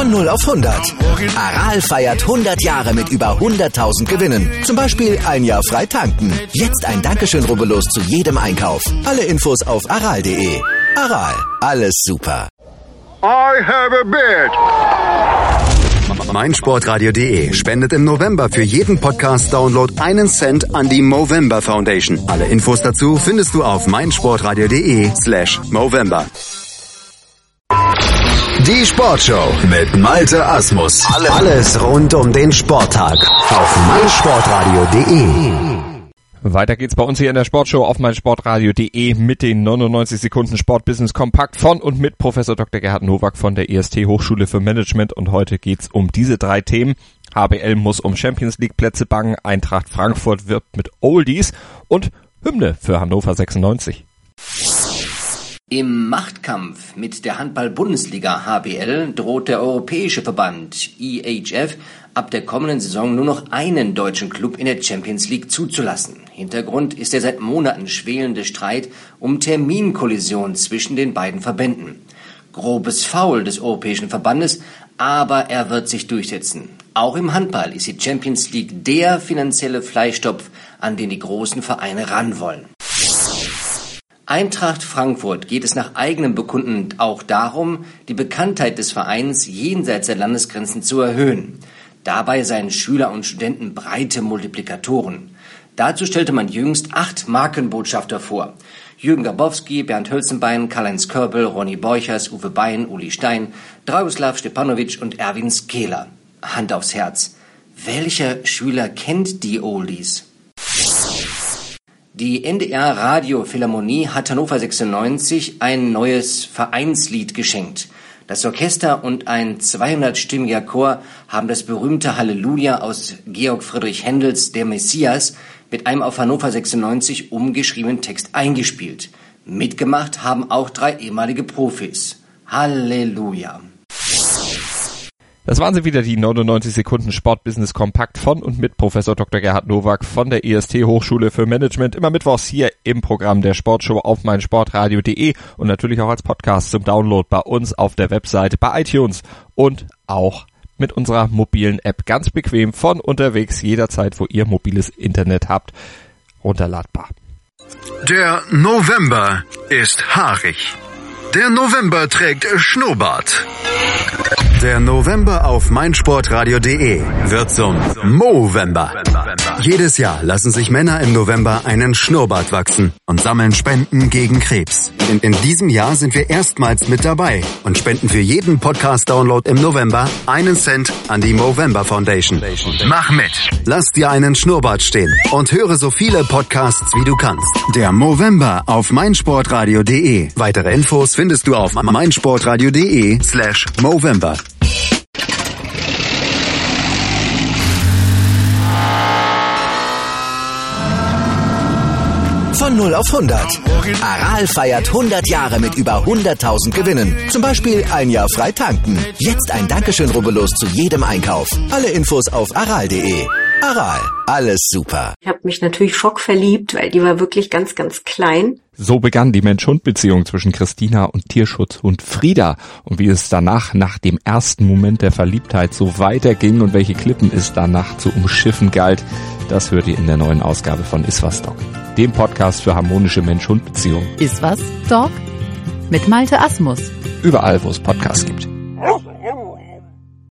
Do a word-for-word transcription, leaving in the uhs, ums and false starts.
Von null auf hundert. Aral feiert hundert Jahre mit über hunderttausend Gewinnen. Zum Beispiel ein Jahr frei tanken. Jetzt ein Dankeschön, rubbellos zu jedem Einkauf. Alle Infos auf aral punkt de. Aral, alles super. I have a bid. meinsportradio punkt de spendet im November für jeden Podcast-Download einen Cent an die Movember Foundation. Alle Infos dazu findest du auf meinsportradio punkt de slash Movember. Die Sportshow mit Malte Asmus. Alles rund um den Sporttag auf meinsportradio punkt de. Weiter geht's bei uns hier in der Sportshow auf meinsportradio punkt de mit den neunundneunzig Sekunden Sportbusiness Kompakt von und mit Professor Doktor Gerhard Nowak von der E S T Hochschule für Management. Und heute geht's um diese drei Themen. H B L muss um Champions League Plätze bangen, Eintracht Frankfurt wirbt mit Oldies und Hymne für Hannover sechsundneunzig. Im Machtkampf mit der Handball-Bundesliga H B L droht der europäische Verband E H F ab der kommenden Saison nur noch einen deutschen Club in der Champions League zuzulassen. Hintergrund ist der seit Monaten schwelende Streit um Terminkollision zwischen den beiden Verbänden. Grobes Foul des europäischen Verbandes, aber er wird sich durchsetzen. Auch im Handball ist die Champions League der finanzielle Fleischtopf, an den die großen Vereine ran wollen. Eintracht Frankfurt geht es nach eigenem Bekunden auch darum, die Bekanntheit des Vereins jenseits der Landesgrenzen zu erhöhen. Dabei seien Schüler und Studenten breite Multiplikatoren. Dazu stellte man jüngst acht Markenbotschafter vor. Jürgen Garbowski, Bernd Hölzenbein, Karl-Heinz Körbel, Ronny Borchers, Uwe Bein, Uli Stein, Dragoslav Stepanovic und Erwin Skeler. Hand aufs Herz. Welcher Schüler kennt die Oldies? Die N D R Radiophilharmonie hat Hannover sechsundneunzig ein neues Vereinslied geschenkt. Das Orchester und ein zweihundertstimmiger Chor haben das berühmte Halleluja aus Georg Friedrich Händels Der Messias mit einem auf Hannover sechsundneunzig umgeschriebenen Text eingespielt. Mitgemacht haben auch drei ehemalige Profis. Halleluja. Das waren sie wieder, die neunundneunzig Sekunden Sportbusiness Kompakt von und mit Professor Doktor Gerhard Nowak von der E S T Hochschule für Management. Immer mittwochs hier im Programm der Sportshow auf meinsportradio punkt de und natürlich auch als Podcast zum Download bei uns auf der Webseite, bei iTunes und auch mit unserer mobilen App. Ganz bequem von unterwegs, jederzeit, wo ihr mobiles Internet habt, runterladbar. Der November ist haarig. Der November trägt Schnurrbart. Der November auf meinsportradio punkt de wird zum Movember. Jedes Jahr lassen sich Männer im November einen Schnurrbart wachsen und sammeln Spenden gegen Krebs. In, in diesem Jahr sind wir erstmals mit dabei und spenden für jeden Podcast-Download im November einen Cent an die Movember Foundation. Mach mit! Lass dir einen Schnurrbart stehen und höre so viele Podcasts wie du kannst. Der Movember auf meinsportradio punkt de. Weitere Infos findest du auf meinsportradio punkt de slash Movember. Von null auf hundert. Aral feiert hundert Jahre mit über hunderttausend Gewinnen. Zum Beispiel ein Jahr frei tanken. Jetzt ein Dankeschön, rubbellos zu jedem Einkauf. Alle Infos auf aral punkt de. Aral, alles super. Ich habe mich natürlich schockverliebt, weil die war wirklich ganz, ganz klein. So begann die Mensch-Hund-Beziehung zwischen Christina und Tierschutzhund Frieda. Und wie es danach, nach dem ersten Moment der Verliebtheit, so weiterging und welche Klippen es danach zu umschiffen galt, das hört ihr in der neuen Ausgabe von Iswas Dog, dem Podcast für harmonische Mensch-Hund-Beziehungen. Iswas Dog mit Malte Asmus. Überall, wo es Podcasts gibt.